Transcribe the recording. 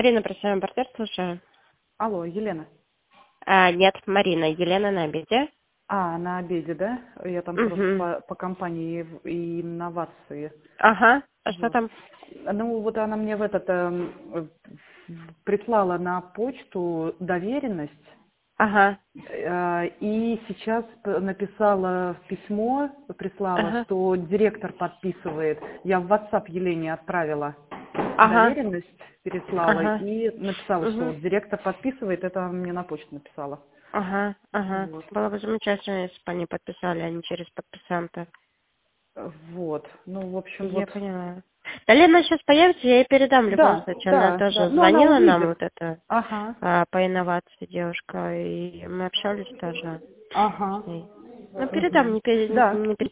Марина, просим импортер, слушаю. Алло, Елена. Нет, Марина, Елена на обеде. На обеде, да? Я там просто Угу. по компании и инновации. Ага, а что Вот. там? Ну, вот она мне прислала на почту доверенность. Ага, И сейчас написала письмо, прислала, ага, что директор подписывает. Я в WhatsApp Елене отправила ага, доверенность, переслала ага, и написала, что угу. вот директор подписывает, это она мне на почту написала. Ага, ага. Вот. Было бы замечательно, если бы они подписали, а не через подписанта. Вот. Ну, в общем, Я вот. поняла. Да, Лена сейчас появится, я ей передам в любом Да, случае. Она да, да. тоже Ну, она звонила нам, увидит. вот это, Ага, по инновации девушка, и мы общались тоже с ага. ней. Ну, передам, Да. не